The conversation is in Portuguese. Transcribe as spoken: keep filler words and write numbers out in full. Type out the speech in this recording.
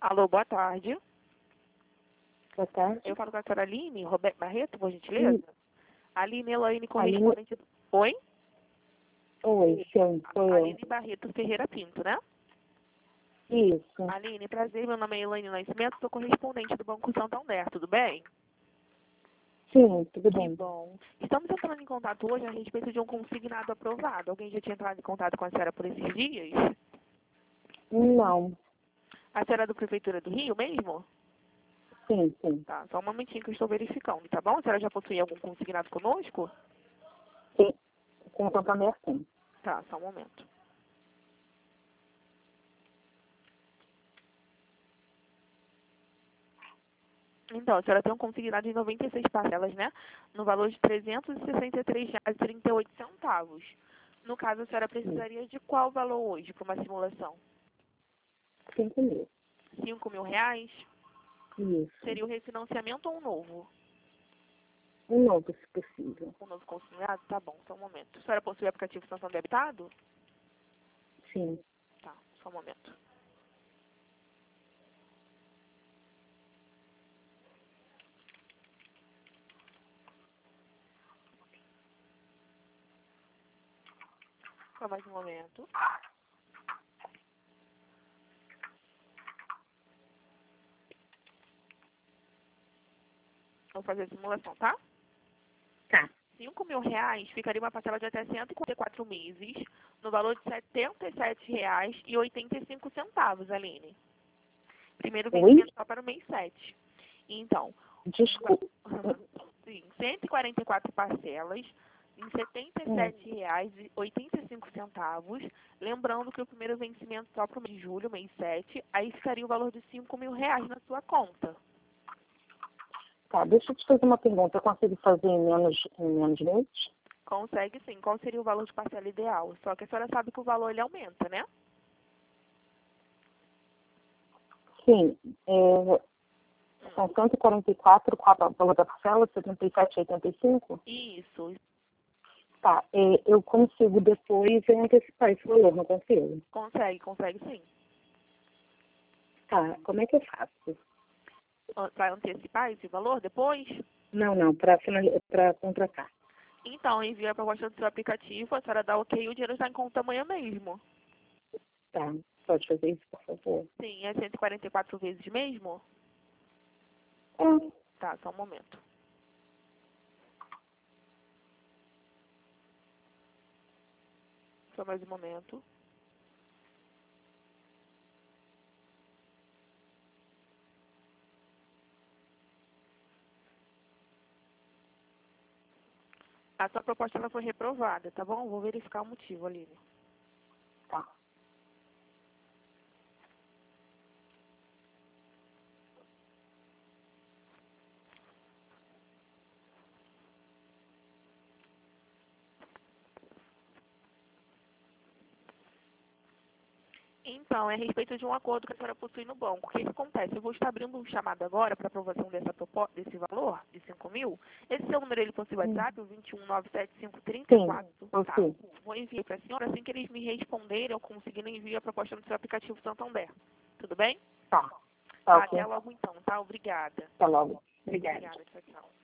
Alô, boa tarde. Boa tarde. Eu falo com a senhora Aline Roberto Barreto, por gentileza? Sim. Aline Elaine, correspondente... do- Oi? Oi, sim, sou eu. Aline Barreto Ferreira Pinto, né? Isso. Aline, prazer, meu nome é Elaine Nascimento, sou correspondente do Banco Santander, tudo bem? Sim, tudo Que bem. bom. Estamos entrando em contato hoje a respeito de um consignado aprovado. Alguém já tinha entrado em contato com a senhora por esses dias? Não. A senhora é do Prefeitura do Rio mesmo? Sim, sim. Tá, só um momentinho que eu estou verificando, tá bom? A senhora já possui algum consignado conosco? Sim. Com o Santander, sim. Tá, só um momento. Então, a senhora tem um consignado em noventa e seis parcelas, né? No valor de trezentos e sessenta e três reais e trinta e oito centavos. No caso, a senhora precisaria de qual valor hoje para uma simulação? Cinco mil. cinco mil reais? Isso. Seria o refinanciamento ou um novo? Um novo, se possível. Um novo consignado? Tá bom, só um momento. A senhora possui o aplicativo Santander Habitado? Sim. Tá, só um momento. Só mais um momento. Vou fazer a simulação, tá? Tá. cinco mil reais ficaria uma parcela de até cento e quarenta e quatro meses, no valor de setenta e sete reais e oitenta e cinco centavos, Aline. Primeiro Oi? vencimento só para o mês sete. Então, Desculpa. sim, cento e quarenta e quatro parcelas em setenta e sete reais e oitenta e cinco centavos. Lembrando que o primeiro vencimento só para o mês de julho, mês sete, aí ficaria o valor de cinco mil reais na sua conta. Tá, deixa eu te fazer uma pergunta. Eu consigo fazer em menos, em menos meses? Consegue sim. Qual seria o valor de parcela ideal? Só que a senhora sabe que o valor ele aumenta, né? Sim. É, são cento e quarenta e quatro, qual é o valor da parcela? setenta e sete e oitenta e cinco? Isso, Tá. É, eu consigo depois antecipar esse valor, não consigo? consegue, consegue sim. Tá. Como é que eu faço? Para antecipar esse valor depois? Não, não. Para para contratar. Então, envia a proposta do seu aplicativo, a senhora dá ok e o dinheiro está em conta amanhã mesmo. Tá. Pode fazer isso, por favor? Sim, é cento e quarenta e quatro vezes mesmo? É. Tá, só um momento. Só mais um momento. A sua proposta ela foi reprovada, tá bom? Vou verificar o motivo, Aline. Tá. Então, é a respeito de um acordo que a senhora possui no banco. O que, que acontece? Eu vou estar abrindo um chamado agora para aprovação dessa propo- desse valor, de cinco mil. Esse seu número, ele possui Hum. WhatsApp, o vinte e um, nove sete cinco, três Sim, quatro. eu Tá. sim. Vou enviar para a senhora. Assim que eles me responderem, eu conseguir enviar a proposta no seu aplicativo Santander. Tudo bem? Tá. Tá, ok. Até logo então, tá? Obrigada. Tá logo. Obrigada. Obrigada, tchau, tchau.